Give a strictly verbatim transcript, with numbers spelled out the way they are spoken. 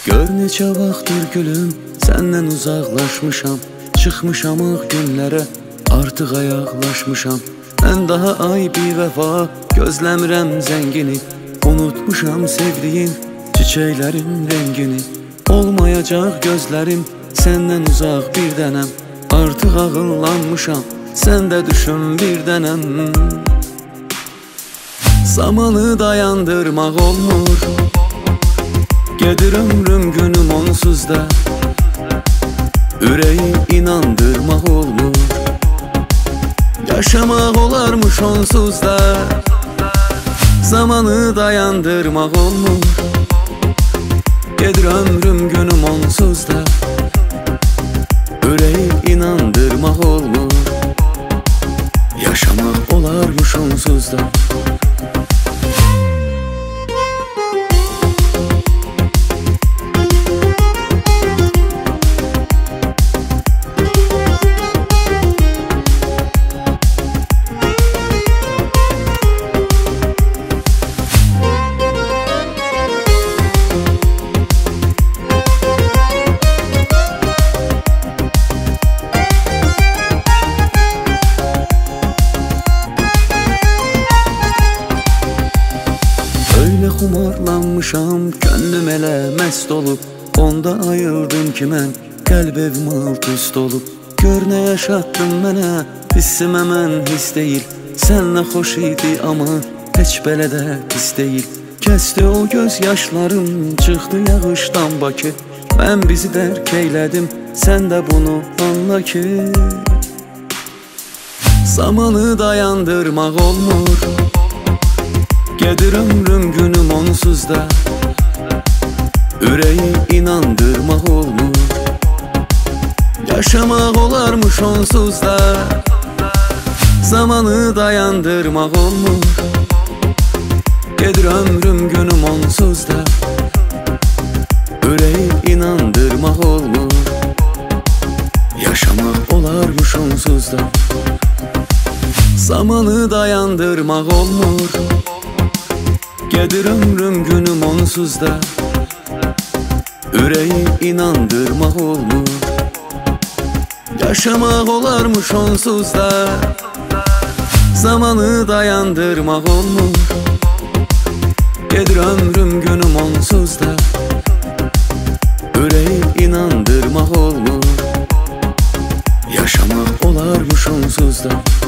Gör neçə vaxtdır gülüm, səndən uzaqlaşmışam. Çıxmışam ağ günlərə, artıq ayaqlaşmışam. Mən daha ay bir vəfa gözləmirəm zəngini. Unutmuşam sevdiyin çiçəklərin rəngini. Olmayacaq gözlərim, səndən uzaq bir dənəm. Artıq ağıllanmışam, sən də düşün bir dənəm. Zamanı dayandırmaq olmur, gedir ömrüm günüm onsuz da. Ürəyi inandırmaq olmur, yaşamaq olarmış onsuz da. Zamanı dayandırmaq olmur, gedir ömrüm günüm onsuz da. Ürəyi inandırmaq olmur, yaşamaq olarmış onsuz da. Öyle xumarlanmışam, könlüm elə məst olub. Onda ayıldım ki mən, qəlb evim alt üst olub. Gör nə yaşatdın mənə, hissimə mən his deyil. Sənlə xoş idi amma heç belə də pis deyil. Kəsdi o göz yaşlarım, çıxdı yağışdan Bakı. Mən bizi dərk eylədim, sən də bunu anla ki. Zamanı dayandırmaq olmur, gedir ömrüm günüm onsuz da. Ürəyi inandırmaq olmur, yaşamaq olarmış onsuz da. Zamanı dayandırmaq olmur, gedir ömrüm günüm onsuz da. Ürəyi inandırmaq olmur, yaşamaq olarmış onsuz da. Zamanı dayandırmaq olmur, gedir ömrüm günüm onsuz da. Ürəyi inandırmaq olmur, yaşamaq olarmış onsuz da. Zamanı dayandırmaq olmur, gedir ömrüm günüm onsuz da. Ürəyi inandırmaq olmur, yaşamaq olarmış onsuz da.